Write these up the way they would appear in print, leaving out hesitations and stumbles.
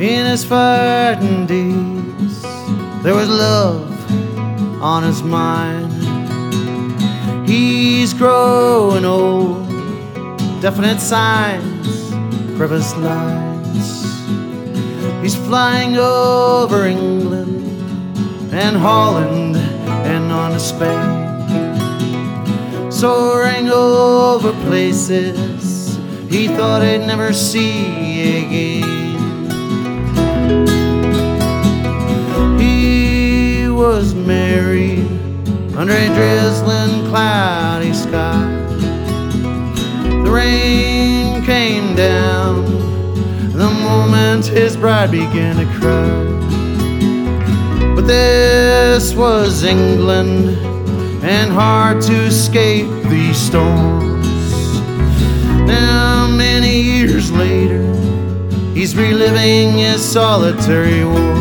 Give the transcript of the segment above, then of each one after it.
In his fighting days, there was love on his mind. He's growing old, definite signs, crevice lines. He's flying over England and Holland and on to Spain, soaring over places he thought he'd never see again. He was married under a drizzling cloudy sky. The rain came down the moment his bride began to cry. But this was England, and hard to escape these storms. Now many years later, he's reliving his solitary war.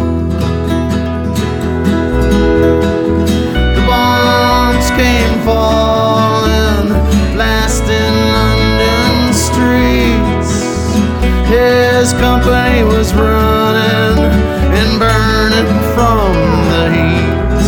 The bombs came falling, blasting London streets. His company was running and burning from the heat.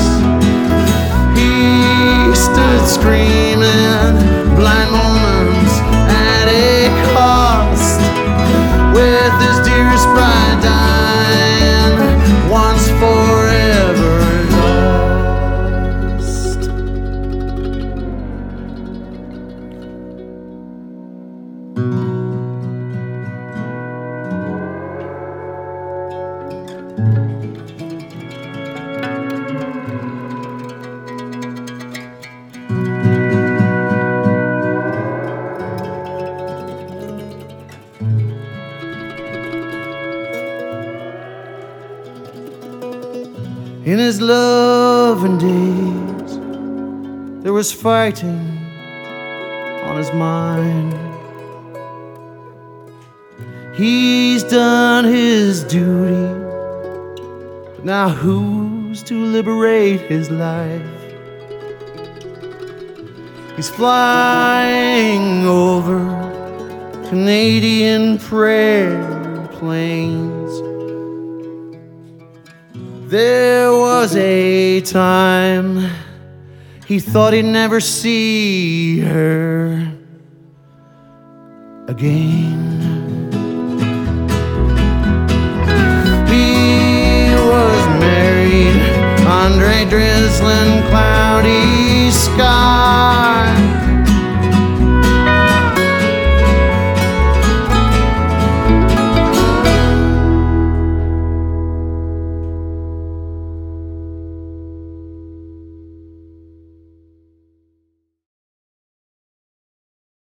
He stood screaming, blind moments at a cost, with his dearest bride dying once forever lost. In his loving days, there was fighting on his mind. He's done his duty, but now who's to liberate his life? He's flying over Canadian prairie plains. There was a time he thought he'd never see her again. He was married under a drizzling cloudy sky.